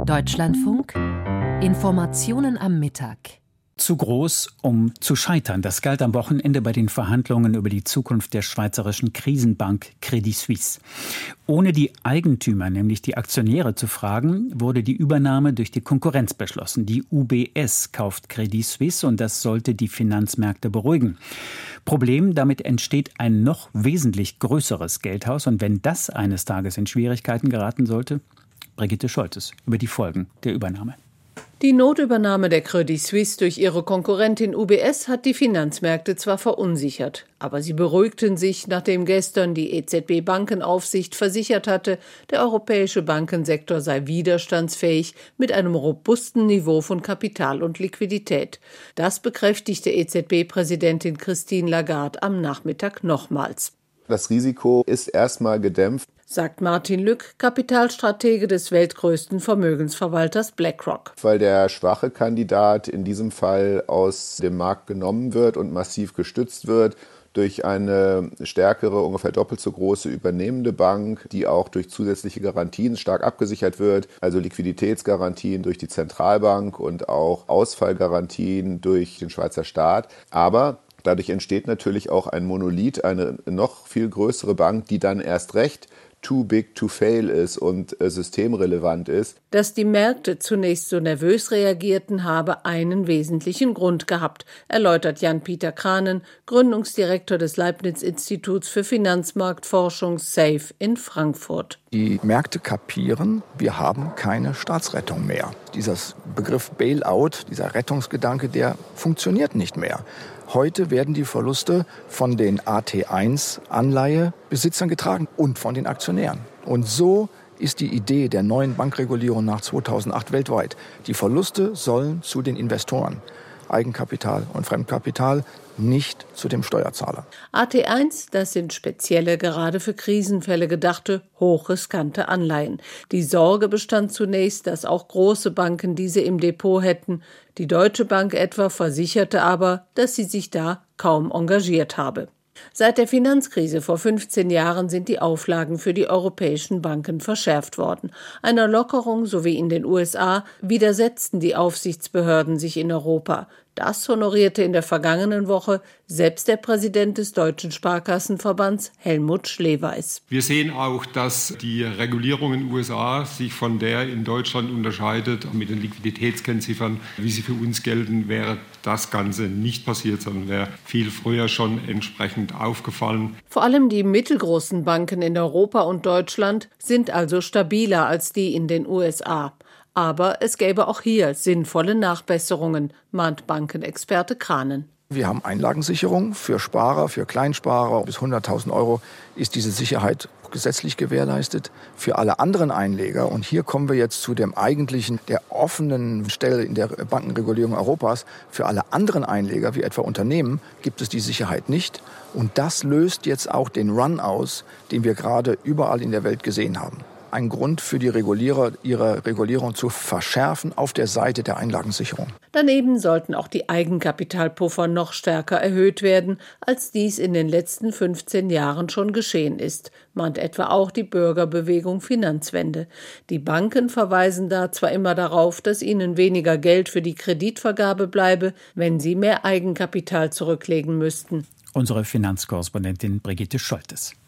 Deutschlandfunk. Informationen am Mittag. Zu groß, um zu scheitern. Das galt am Wochenende bei den Verhandlungen über die Zukunft der schweizerischen Krisenbank Credit Suisse. Ohne die Eigentümer, nämlich die Aktionäre, zu fragen, wurde die Übernahme durch die Konkurrenz beschlossen. Die UBS kauft Credit Suisse und das sollte die Finanzmärkte beruhigen. Problem, damit entsteht ein noch wesentlich größeres Geldhaus. Und wenn das eines Tages in Schwierigkeiten geraten sollte, Brigitte Scholtes über die Folgen der Übernahme. Die Notübernahme der Credit Suisse durch ihre Konkurrentin UBS hat die Finanzmärkte zwar verunsichert, aber sie beruhigten sich, nachdem gestern die EZB-Bankenaufsicht versichert hatte, der europäische Bankensektor sei widerstandsfähig mit einem robusten Niveau von Kapital und Liquidität. Das bekräftigte EZB-Präsidentin Christine Lagarde am Nachmittag nochmals. Das Risiko ist erstmal gedämpft, sagt Martin Lück, Kapitalstratege des weltgrößten Vermögensverwalters BlackRock. Weil der schwache Kandidat in diesem Fall aus dem Markt genommen wird und massiv gestützt wird durch eine stärkere, ungefähr doppelt so große übernehmende Bank, die auch durch zusätzliche Garantien stark abgesichert wird, also Liquiditätsgarantien durch die Zentralbank und auch Ausfallgarantien durch den Schweizer Staat. Aber dadurch entsteht natürlich auch ein Monolith, eine noch viel größere Bank, die dann erst recht too big to fail ist und systemrelevant ist. Dass die Märkte zunächst so nervös reagierten, habe einen wesentlichen Grund gehabt, erläutert Jan-Pieter Kranen, Gründungsdirektor des Leibniz-Instituts für Finanzmarktforschung SAFE in Frankfurt. Die Märkte kapieren, wir haben keine Staatsrettung mehr. Dieser Begriff Bailout, dieser Rettungsgedanke, der funktioniert nicht mehr. Heute werden die Verluste von den AT1-Anleihebesitzern getragen und von den Aktionären. Und so ist die Idee der neuen Bankregulierung nach 2008 weltweit. Die Verluste sollen zu den Investoren, Eigenkapital und Fremdkapital, nicht zu dem Steuerzahler. AT1, das sind spezielle, gerade für Krisenfälle gedachte, hochriskante Anleihen. Die Sorge bestand zunächst, dass auch große Banken diese im Depot hätten. Die Deutsche Bank etwa versicherte aber, dass sie sich da kaum engagiert habe. Seit der Finanzkrise vor 15 Jahren sind die Auflagen für die europäischen Banken verschärft worden. Einer Lockerung, so wie in den USA, widersetzten die Aufsichtsbehörden sich in Europa. Das honorierte in der vergangenen Woche selbst der Präsident des Deutschen Sparkassenverbands, Helmut Schleweis. Wir sehen auch, dass die Regulierung in den USA sich von der in Deutschland unterscheidet. Mit den Liquiditätskennziffern, wie sie für uns gelten, wäre das Ganze nicht passiert, sondern wäre viel früher schon entsprechend aufgefallen. Vor allem die mittelgroßen Banken in Europa und Deutschland sind also stabiler als die in den USA. Aber es gäbe auch hier sinnvolle Nachbesserungen, mahnt Bankenexperte Kranen. Wir haben Einlagensicherung für Sparer, für Kleinsparer. Bis 100.000 € ist diese Sicherheit gesetzlich gewährleistet. Für alle anderen Einleger, und hier kommen wir jetzt zu dem eigentlichen, der offenen Stelle in der Bankenregulierung Europas, für alle anderen Einleger, wie etwa Unternehmen, gibt es die Sicherheit nicht. Und das löst jetzt auch den Run aus, den wir gerade überall in der Welt gesehen haben. Ein Grund für die Regulierer, ihre Regulierung zu verschärfen auf der Seite der Einlagensicherung. Daneben sollten auch die Eigenkapitalpuffer noch stärker erhöht werden, als dies in den letzten 15 Jahren schon geschehen ist, mahnt etwa auch die Bürgerbewegung Finanzwende. Die Banken verweisen da zwar immer darauf, dass ihnen weniger Geld für die Kreditvergabe bleibe, wenn sie mehr Eigenkapital zurücklegen müssten. Unsere Finanzkorrespondentin Brigitte Scholtes.